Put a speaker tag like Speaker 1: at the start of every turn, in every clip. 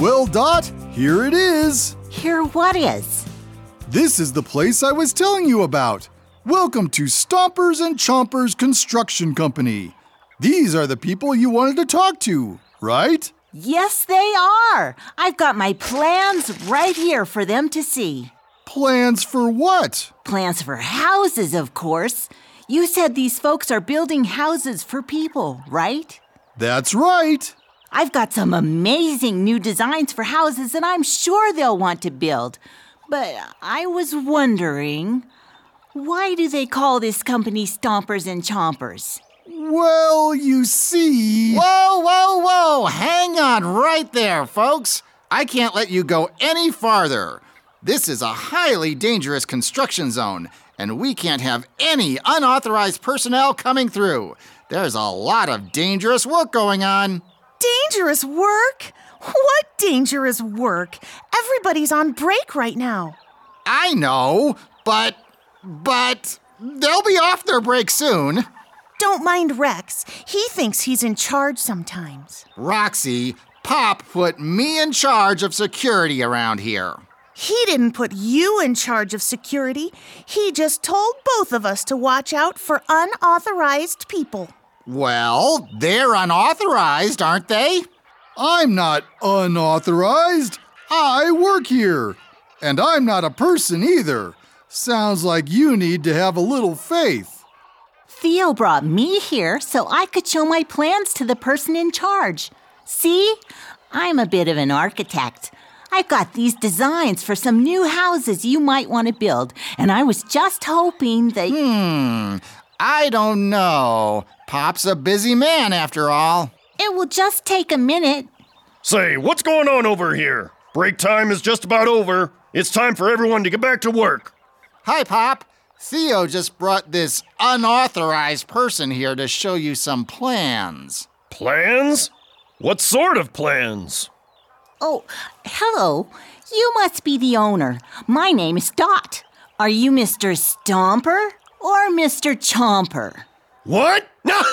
Speaker 1: Well, Dot, here it is.
Speaker 2: Here what is?
Speaker 1: This is the place I was telling you about. Welcome to Stompers and Chompers Construction Company. These are the people you wanted to talk to, right?
Speaker 2: Yes, they are. I've got my plans right here for them to see.
Speaker 1: Plans for what?
Speaker 2: Plans for houses, of course. You said these folks are building houses for people, right?
Speaker 1: That's right.
Speaker 2: I've got some amazing new designs for houses that I'm sure they'll want to build. But I was wondering, why do they call this company Stompers and Chompers?
Speaker 1: Well, you see...
Speaker 3: Whoa! Hang on right there, folks. I can't let you go any farther. This is a highly dangerous construction zone, and we can't have any unauthorized personnel coming through. There's a lot of dangerous work going on.
Speaker 4: Dangerous work? What dangerous work? Everybody's on break right now.
Speaker 3: I know, but they'll be off their break soon.
Speaker 4: Don't mind Rex. He thinks he's in charge sometimes.
Speaker 3: Roxy, Pop put me in charge of security around here.
Speaker 4: He didn't put you in charge of security. He just told both of us to watch out for unauthorized people.
Speaker 3: Well, they're unauthorized, aren't they?
Speaker 1: I'm not unauthorized. I work here. And I'm not a person either. Sounds like you need to have a little faith.
Speaker 2: Theo brought me here so I could show my plans to the person in charge. See? I'm a bit of an architect. I've got these designs for some new houses you might want to build, and I was just hoping that...
Speaker 3: I don't know. Pop's a busy man after all.
Speaker 2: It will just take a minute.
Speaker 5: Say, what's going on over here? Break time is just about over. It's time for everyone to get back to work.
Speaker 3: Hi, Pop. Theo just brought this unauthorized person here to show you some plans.
Speaker 5: Plans? What sort of plans?
Speaker 2: Oh, hello. You must be the owner. My name is Dot. Are you Mr. Stomper or Mr. Chomper?
Speaker 5: What?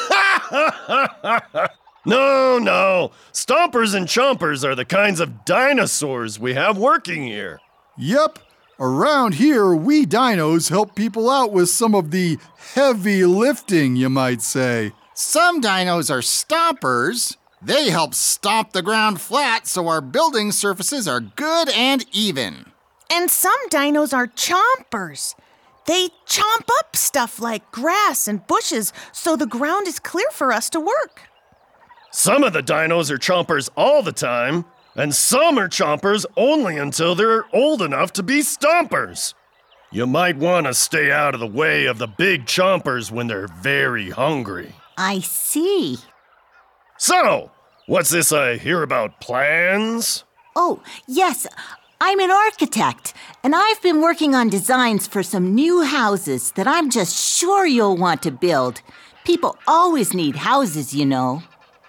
Speaker 5: No. Stompers and Chompers are the kinds of dinosaurs we have working here.
Speaker 1: Yep. Around here, we dinos help people out with some of the heavy lifting, you might say.
Speaker 3: Some dinos are stompers. They help stomp the ground flat so our building surfaces are good and even.
Speaker 4: And some dinos are chompers. They chomp up stuff like grass and bushes so the ground is clear for us to work.
Speaker 5: Some of the dinos are chompers all the time, and some are chompers only until they're old enough to be stompers. You might want to stay out of the way of the big chompers when they're very hungry.
Speaker 2: I see.
Speaker 5: So, what's this I hear about plans?
Speaker 2: Oh, yes. I'm an architect, and I've been working on designs for some new houses that I'm just sure you'll want to build. People always need houses, you know.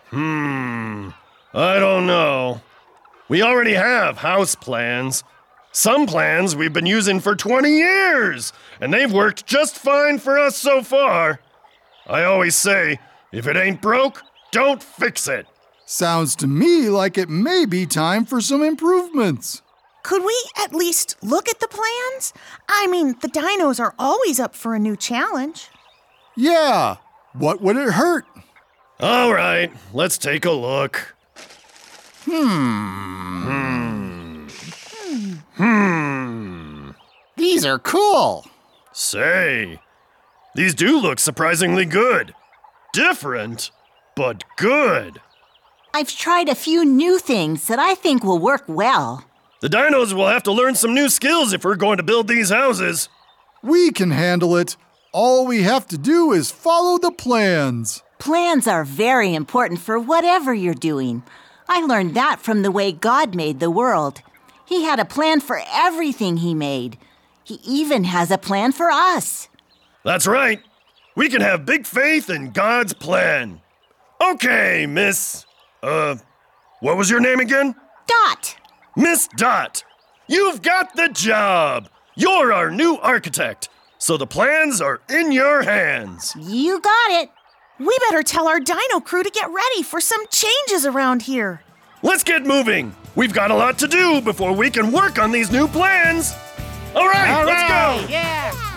Speaker 5: I don't know. We already have house plans. Some plans we've been using for 20 years, and they've worked just fine for us so far. I always say, if it ain't broke, don't fix it.
Speaker 1: Sounds to me like it may be time for some improvements.
Speaker 4: Could we at least look at the plans? I mean, the dinos are always up for a new challenge.
Speaker 1: Yeah, what would it hurt?
Speaker 5: All right, let's take a look.
Speaker 3: These are cool.
Speaker 5: Say, these do look surprisingly good. Different, but good.
Speaker 2: I've tried a few new things that I think will work well.
Speaker 5: The dinos will have to learn some new skills if we're going to build these houses.
Speaker 1: We can handle it. All we have to do is follow the plans.
Speaker 2: Plans are very important for whatever you're doing. I learned that from the way God made the world. He had a plan for everything he made. He even has a plan for us.
Speaker 5: That's right. We can have big faith in God's plan. Okay, Miss... what was your name again?
Speaker 2: Dot.
Speaker 5: Miss Dot. You've got the job. You're our new architect. So the plans are in your hands.
Speaker 2: You got it.
Speaker 4: We better tell our dino crew to get ready for some changes around here.
Speaker 5: Let's get moving. We've got a lot to do before we can work on these new plans. All right, let's go.
Speaker 3: Yeah.